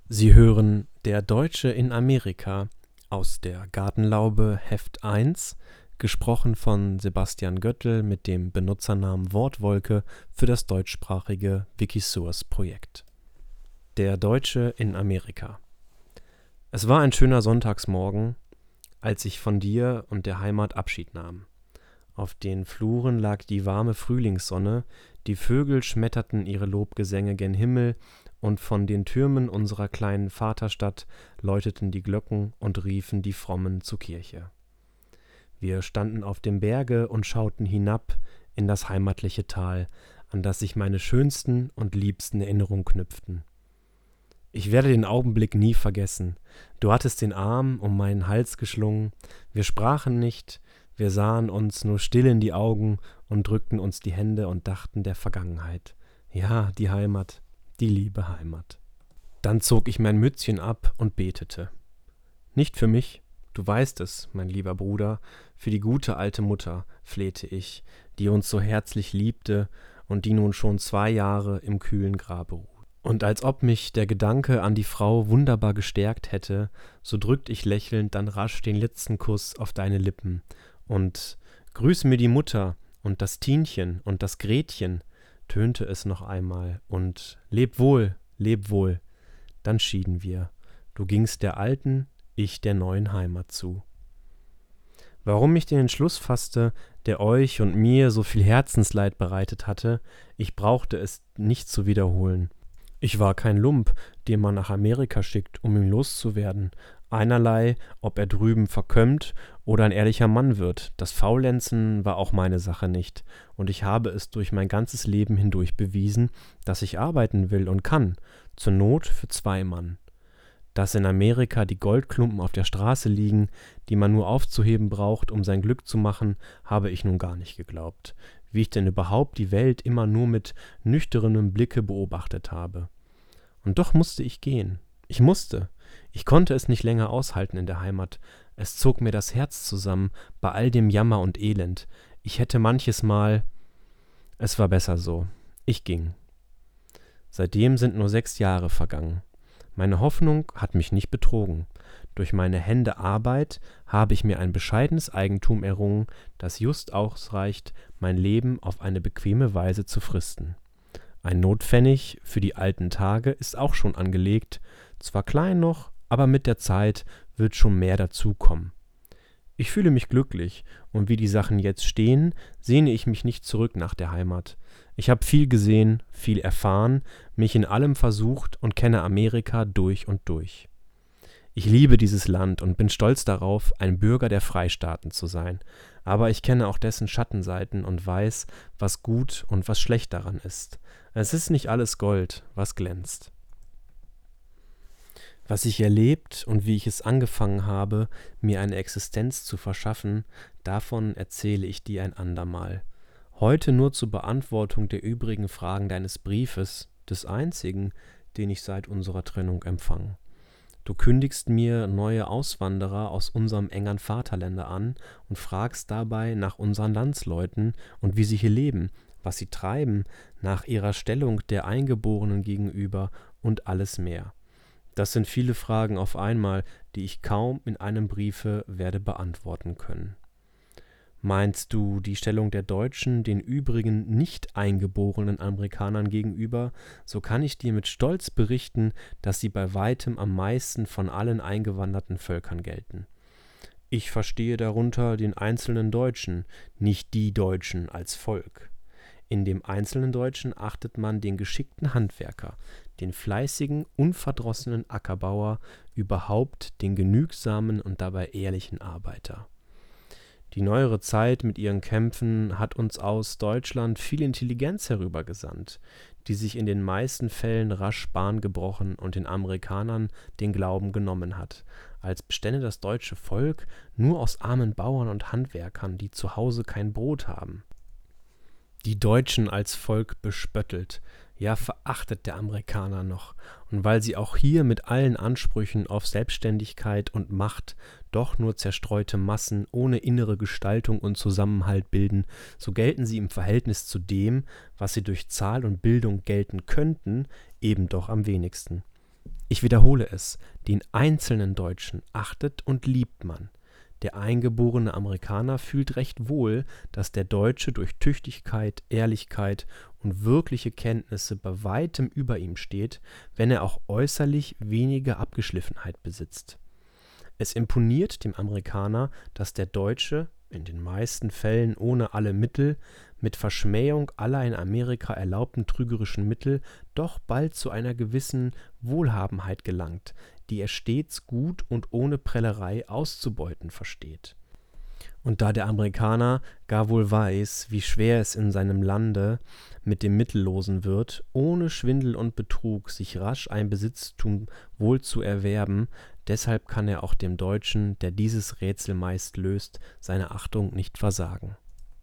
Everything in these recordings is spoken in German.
Sie hören Der Deutsche in Amerika aus der Gartenlaube Heft 1, gesprochen von Sebastian Göttl mit dem Benutzernamen Wortwolke für das deutschsprachige Wikisource-Projekt. Der Deutsche in Amerika. Es war ein schöner Sonntagsmorgen, als ich von dir und der Heimat Abschied nahm. Auf den Fluren lag die warme Frühlingssonne, die Vögel schmetterten ihre Lobgesänge gen Himmel, und von den Türmen unserer kleinen Vaterstadt läuteten die Glocken und riefen die Frommen zur Kirche. Wir standen auf dem Berge und schauten hinab in das heimatliche Tal, an das sich meine schönsten und liebsten Erinnerungen knüpften. Ich werde den Augenblick nie vergessen. Du hattest den Arm um meinen Hals geschlungen, wir sprachen nicht, wir sahen uns nur still in die Augen und drückten uns die Hände und dachten der Vergangenheit. Ja, die Heimat, die liebe Heimat. Dann zog ich mein Mützchen ab und betete. Nicht für mich, du weißt es, mein lieber Bruder, für die gute alte Mutter flehte ich, die uns so herzlich liebte und die nun schon 2 Jahre im kühlen Grabe ruht. Und als ob mich der Gedanke an die Frau wunderbar gestärkt hätte, so drückt ich lächelnd dann rasch den letzten Kuss auf deine Lippen und »Grüß mir die Mutter und das Tienchen und das Gretchen«, tönte es noch einmal, und »Leb wohl, leb wohl«, dann schieden wir. Du gingst der alten, ich der neuen Heimat zu. Warum ich den Entschluss fasste, der euch und mir so viel Herzensleid bereitet hatte, ich brauchte es nicht zu wiederholen. Ich war kein Lump, den man nach Amerika schickt, um ihn loszuwerden. Einerlei, ob er drüben verkömmt oder ein ehrlicher Mann wird. Das Faulenzen war auch meine Sache nicht. Und ich habe es durch mein ganzes Leben hindurch bewiesen, dass ich arbeiten will und kann. Zur Not für 2 Mann. Dass in Amerika die Goldklumpen auf der Straße liegen, die man nur aufzuheben braucht, um sein Glück zu machen, habe ich nun gar nicht geglaubt. Wie ich denn überhaupt die Welt immer nur mit nüchternem Blicke beobachtet habe. Und doch musste ich gehen. Ich musste. Ich konnte es nicht länger aushalten in der Heimat. Es zog mir das Herz zusammen bei all dem Jammer und Elend. Ich hätte manches Mal... Es war besser so. Ich ging. Seitdem sind nur 6 Jahre vergangen. Meine Hoffnung hat mich nicht betrogen. Durch meine Hände Arbeit habe ich mir ein bescheidenes Eigentum errungen, das just ausreicht, mein Leben auf eine bequeme Weise zu fristen. Ein Notpfennig für die alten Tage ist auch schon angelegt, zwar klein noch, aber mit der Zeit wird schon mehr dazukommen. Ich fühle mich glücklich, und wie die Sachen jetzt stehen, sehne ich mich nicht zurück nach der Heimat. Ich habe viel gesehen, viel erfahren, mich in allem versucht und kenne Amerika durch und durch. Ich liebe dieses Land und bin stolz darauf, ein Bürger der Freistaaten zu sein, aber ich kenne auch dessen Schattenseiten und weiß, was gut und was schlecht daran ist. Es ist nicht alles Gold, was glänzt. Was ich erlebt und wie ich es angefangen habe, mir eine Existenz zu verschaffen, davon erzähle ich dir ein andermal. Heute nur zur Beantwortung der übrigen Fragen deines Briefes, des einzigen, den ich seit unserer Trennung empfange. Du kündigst mir neue Auswanderer aus unserem engern Vaterländer an und fragst dabei nach unseren Landsleuten und wie sie hier leben, was sie treiben, nach ihrer Stellung der Eingeborenen gegenüber und alles mehr. Das sind viele Fragen auf einmal, die ich kaum in einem Briefe werde beantworten können. Meinst du die Stellung der Deutschen den übrigen nicht eingeborenen Amerikanern gegenüber, so kann ich dir mit Stolz berichten, dass sie bei weitem am meisten von allen eingewanderten Völkern gelten. Ich verstehe darunter den einzelnen Deutschen, nicht die Deutschen als Volk. In dem einzelnen Deutschen achtet man den geschickten Handwerker, den fleißigen, unverdrossenen Ackerbauer, überhaupt den genügsamen und dabei ehrlichen Arbeiter. Die neuere Zeit mit ihren Kämpfen hat uns aus Deutschland viel Intelligenz herübergesandt, die sich in den meisten Fällen rasch Bahn gebrochen und den Amerikanern den Glauben genommen hat, als bestände das deutsche Volk nur aus armen Bauern und Handwerkern, die zu Hause kein Brot haben. Die Deutschen als Volk bespöttelt, ja verachtet der Amerikaner noch, und weil sie auch hier mit allen Ansprüchen auf Selbstständigkeit und Macht doch nur zerstreute Massen ohne innere Gestaltung und Zusammenhalt bilden, so gelten sie im Verhältnis zu dem, was sie durch Zahl und Bildung gelten könnten, eben doch am wenigsten. Ich wiederhole es, den einzelnen Deutschen achtet und liebt man. Der eingeborene Amerikaner fühlt recht wohl, dass der Deutsche durch Tüchtigkeit, Ehrlichkeit und wirkliche Kenntnisse bei weitem über ihm steht, wenn er auch äußerlich wenige Abgeschliffenheit besitzt. Es imponiert dem Amerikaner, dass der Deutsche, in den meisten Fällen ohne alle Mittel, mit Verschmähung aller in Amerika erlaubten trügerischen Mittel doch bald zu einer gewissen Wohlhabenheit gelangt, die er stets gut und ohne Prellerei auszubeuten versteht. Und da der Amerikaner gar wohl weiß, wie schwer es in seinem Lande mit dem Mittellosen wird, ohne Schwindel und Betrug sich rasch ein Besitztum wohl zu erwerben, deshalb kann er auch dem Deutschen, der dieses Rätsel meist löst, seine Achtung nicht versagen.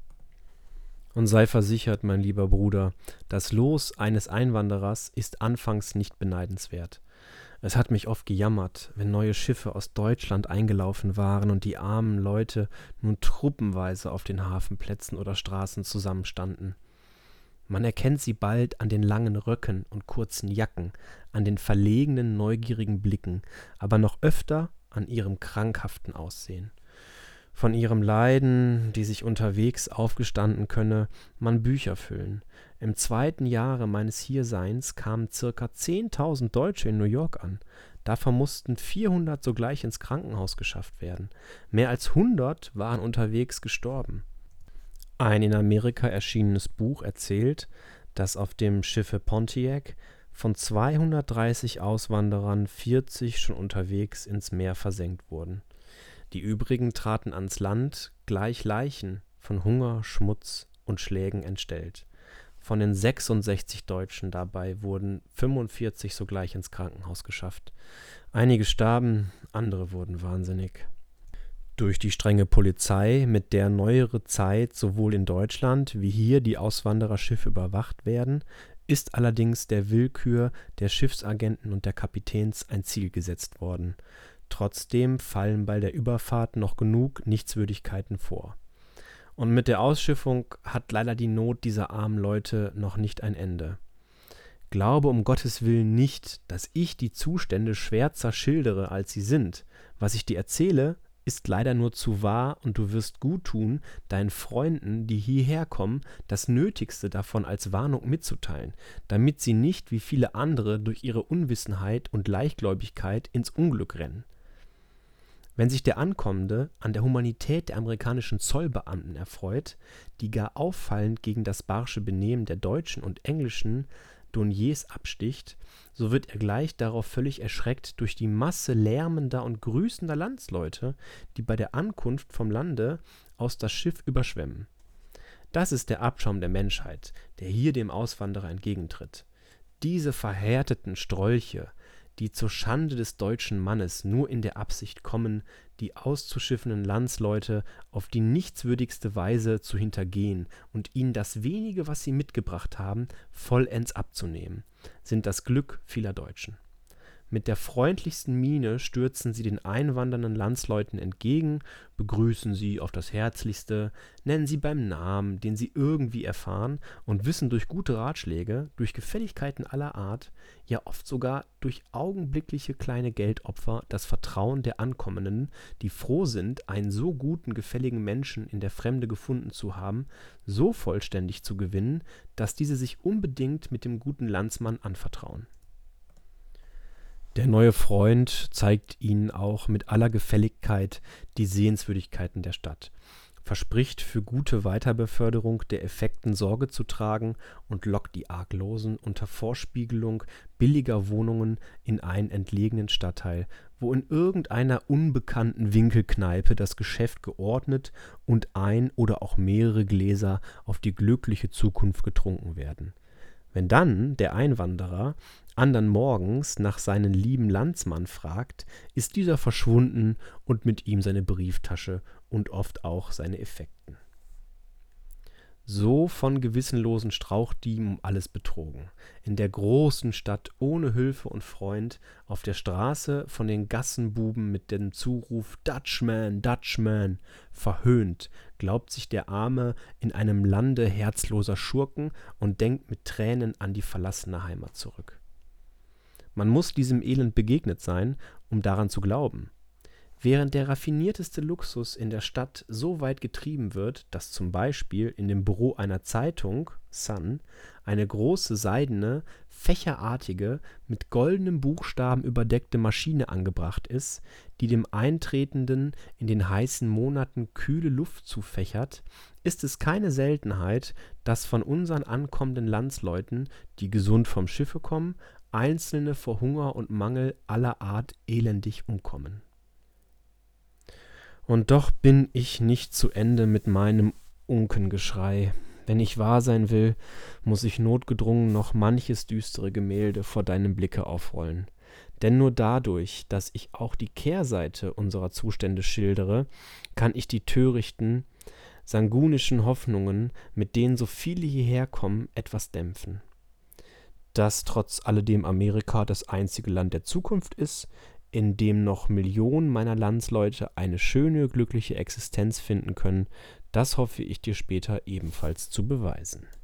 Und sei versichert, mein lieber Bruder, das Los eines Einwanderers ist anfangs nicht beneidenswert. Es hat mich oft gejammert, wenn neue Schiffe aus Deutschland eingelaufen waren und die armen Leute nun truppenweise auf den Hafenplätzen oder Straßen zusammenstanden. Man erkennt sie bald an den langen Röcken und kurzen Jacken, an den verlegenen, neugierigen Blicken, aber noch öfter an ihrem krankhaften Aussehen. Von ihrem Leiden, die sich unterwegs aufgestanden könne, man Bücher füllen. Im 2. Jahre meines Hierseins kamen ca. 10.000 Deutsche in New York an. Davon mussten 400 sogleich ins Krankenhaus geschafft werden. Mehr als 100 waren unterwegs gestorben. Ein in Amerika erschienenes Buch erzählt, dass auf dem Schiffe Pontiac von 230 Auswanderern 40 schon unterwegs ins Meer versenkt wurden. Die übrigen traten ans Land, gleich Leichen, von Hunger, Schmutz und Schlägen entstellt. Von den 66 Deutschen dabei wurden 45 sogleich ins Krankenhaus geschafft. Einige starben, andere wurden wahnsinnig. Durch die strenge Polizei, mit der neuere Zeit sowohl in Deutschland wie hier die Auswandererschiffe überwacht werden, ist allerdings der Willkür der Schiffsagenten und der Kapitäns ein Ziel gesetzt worden. Trotzdem fallen bei der Überfahrt noch genug Nichtswürdigkeiten vor. Und mit der Ausschiffung hat leider die Not dieser armen Leute noch nicht ein Ende. Glaube um Gottes Willen nicht, dass ich die Zustände schwärzer schildere, als sie sind. Was ich dir erzähle, ist leider nur zu wahr, und du wirst gut tun, deinen Freunden, die hierher kommen, das Nötigste davon als Warnung mitzuteilen, damit sie nicht wie viele andere durch ihre Unwissenheit und Leichtgläubigkeit ins Unglück rennen. Wenn sich der Ankommende an der Humanität der amerikanischen Zollbeamten erfreut, die gar auffallend gegen das barsche Benehmen der deutschen und englischen Douaniers absticht, so wird er gleich darauf völlig erschreckt durch die Masse lärmender und grüßender Landsleute, die bei der Ankunft vom Lande aus das Schiff überschwemmen. Das ist der Abschaum der Menschheit, der hier dem Auswanderer entgegentritt. Diese verhärteten Strolche, die zur Schande des deutschen Mannes nur in der Absicht kommen, die auszuschiffenden Landsleute auf die nichtswürdigste Weise zu hintergehen und ihnen das wenige, was sie mitgebracht haben, vollends abzunehmen, sind das Glück vieler Deutschen. Mit der freundlichsten Miene stürzen sie den einwandernden Landsleuten entgegen, begrüßen sie auf das Herzlichste, nennen sie beim Namen, den sie irgendwie erfahren, und wissen durch gute Ratschläge, durch Gefälligkeiten aller Art, ja oft sogar durch augenblickliche kleine Geldopfer das Vertrauen der Ankommenden, die froh sind, einen so guten, gefälligen Menschen in der Fremde gefunden zu haben, so vollständig zu gewinnen, dass diese sich unbedingt mit dem guten Landsmann anvertrauen. Der neue Freund zeigt ihnen auch mit aller Gefälligkeit die Sehenswürdigkeiten der Stadt, verspricht für gute Weiterbeförderung der Effekten Sorge zu tragen und lockt die Arglosen unter Vorspiegelung billiger Wohnungen in einen entlegenen Stadtteil, wo in irgendeiner unbekannten Winkelkneipe das Geschäft geordnet und ein oder auch mehrere Gläser auf die glückliche Zukunft getrunken werden. Wenn dann der Einwanderer andern Morgens nach seinem lieben Landsmann fragt, ist dieser verschwunden und mit ihm seine Brieftasche und oft auch seine Effekten. So von gewissenlosen Strauchdieben um alles betrogen, in der großen Stadt ohne Hilfe und Freund, auf der Straße von den Gassenbuben mit dem Zuruf »Dutchman, Dutchman« verhöhnt, glaubt sich der Arme in einem Lande herzloser Schurken und denkt mit Tränen an die verlassene Heimat zurück. Man muss diesem Elend begegnet sein, um daran zu glauben. Während der raffinierteste Luxus in der Stadt so weit getrieben wird, dass zum Beispiel in dem Büro einer Zeitung (Sun) eine große seidene, fächerartige, mit goldenen Buchstaben überdeckte Maschine angebracht ist, die dem Eintretenden in den heißen Monaten kühle Luft zufächert, ist es keine Seltenheit, dass von unseren ankommenden Landsleuten, die gesund vom Schiffe kommen, Einzelne vor Hunger und Mangel aller Art elendig umkommen. Und doch bin ich nicht zu Ende mit meinem Unkengeschrei. Wenn ich wahr sein will, muss ich notgedrungen noch manches düstere Gemälde vor deinem Blicke aufrollen. Denn nur dadurch, dass ich auch die Kehrseite unserer Zustände schildere, kann ich die törichten, sanguinischen Hoffnungen, mit denen so viele hierher kommen, etwas dämpfen. Dass trotz alledem Amerika das einzige Land der Zukunft ist, in dem noch Millionen meiner Landsleute eine schöne, glückliche Existenz finden können, das hoffe ich dir später ebenfalls zu beweisen.